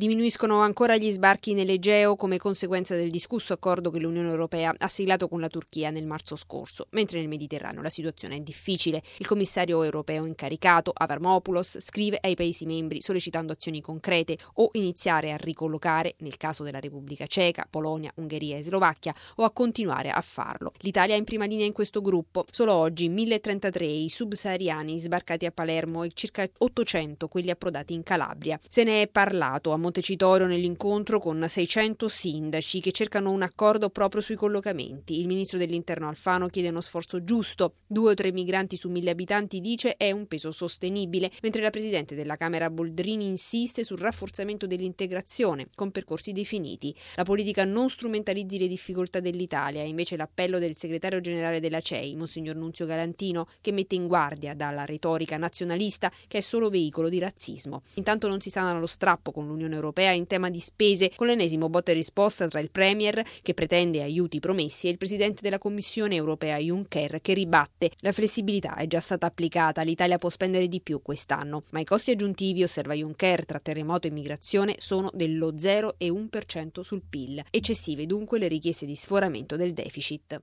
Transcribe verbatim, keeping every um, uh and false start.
Diminuiscono ancora gli sbarchi nell'Egeo come conseguenza del discusso accordo che l'Unione Europea ha siglato con la Turchia nel marzo scorso, mentre nel Mediterraneo la situazione è difficile. Il commissario europeo incaricato, Avramopoulos, scrive ai Paesi membri sollecitando azioni concrete o iniziare a ricollocare, nel caso della Repubblica Ceca, Polonia, Ungheria e Slovacchia, o a continuare a farlo. L'Italia è in prima linea in questo gruppo. Solo oggi mille e trentatré i subsahariani sbarcati a Palermo e circa ottocento quelli approdati in Calabria. Se ne è parlato a Montecitorio nell'incontro con seicento sindaci che cercano un accordo proprio sui collocamenti. Il ministro dell'Interno Alfano chiede uno sforzo giusto. Due o tre migranti su mille abitanti, dice, è un peso sostenibile, mentre la presidente della Camera Boldrini insiste sul rafforzamento dell'integrazione con percorsi definiti. La politica non strumentalizzi le difficoltà dell'Italia, è invece l'appello del segretario generale della C E I, Monsignor Nunzio Galantino, che mette in guardia dalla retorica nazionalista che è solo veicolo di razzismo. Intanto non si sana lo strappo con l'Unione Europea in tema di spese, con l'ennesimo botta e risposta tra il Premier, che pretende aiuti promessi, e il Presidente della Commissione Europea Juncker, che ribatte. La flessibilità è già stata applicata, l'Italia può spendere di più quest'anno, ma i costi aggiuntivi, osserva Juncker, tra terremoto e migrazione sono dello zero virgola uno per cento sul P I L. Eccessive dunque le richieste di sforamento del deficit.